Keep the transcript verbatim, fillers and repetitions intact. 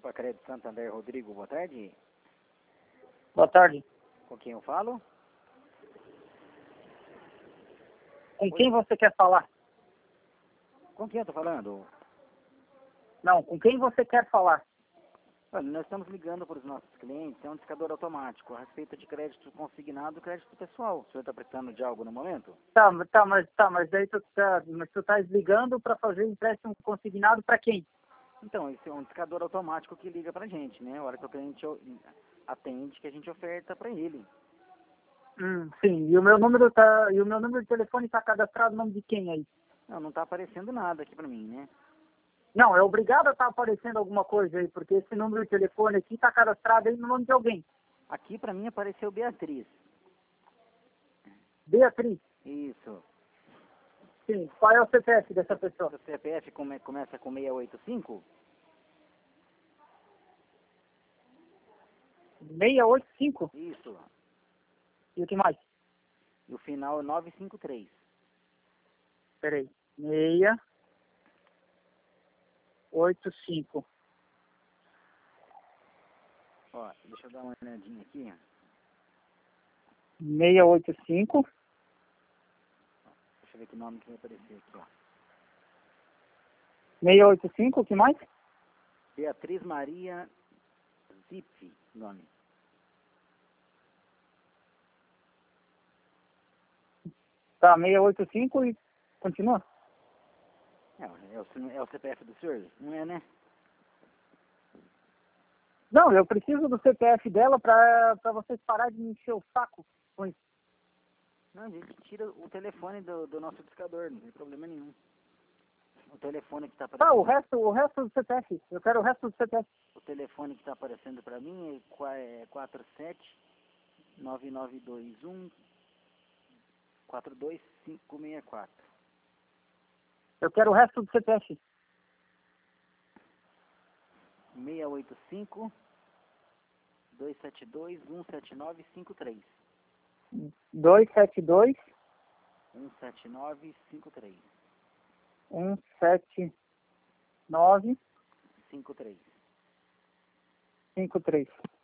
Copa Crédito Santander, Rodrigo, boa tarde. Boa tarde. Com quem eu falo? Com quem você quer falar? Com quem eu tô falando? Não, com quem você quer falar? Olha, nós estamos ligando para os nossos clientes, é um discador automático, a respeito de crédito consignado e crédito pessoal. O senhor está precisando de algo no momento? Tá, tá, mas tá, mas daí tu tá, mas tu tá ligando para fazer empréstimo consignado para quem? Então, esse é um discador automático que liga pra gente, né? A hora que o cliente o- atende, que a gente oferta para ele. Hum, sim. E o meu número tá, e o meu número de telefone tá cadastrado no nome de quem aí? Não, não está aparecendo nada aqui para mim, né? Não, é obrigado a estar aparecendo alguma coisa aí, porque esse número de telefone aqui tá cadastrado aí no nome de alguém. Aqui para mim apareceu Beatriz. Beatriz. Isso. Sim. Qual é o C P F dessa pessoa? O C P F come- começa com seiscentos e oitenta e cinco? seiscentos e oitenta e cinco. Isso. E o que mais? E o final é novecentos e cinquenta e três. Peraí. seiscentos e oitenta e cinco. Ó, deixa eu dar uma olhadinha aqui. seiscentos e oitenta e cinco. Deixa eu ver que nome que vai aparecer aqui, ó. seiscentos e oitenta e cinco, o que mais? Beatriz Maria Zipf, nome. Tá, seiscentos e oitenta e cinco e continua? É, é, o, é o C P F do senhor? Não é, né? Não, eu preciso do C P F dela pra, pra vocês pararem de me encher o saco com isso. Não, a gente tira o telefone do, do nosso discador, não tem problema nenhum. O telefone que está Tá, o aparecendo, resto, o resto do C P F. Eu quero o resto do C P F. o telefone que está aparecendo para mim é qua- é quatro sete nove nove dois um quatro dois cinco seis quatro. Eu quero o resto do C P F. seiscentos e oitenta e cinco, dois sete dois, um sete nove cinco três. dois sete dois, um sete nove cinco três. um sete nove cinco três. cinco três.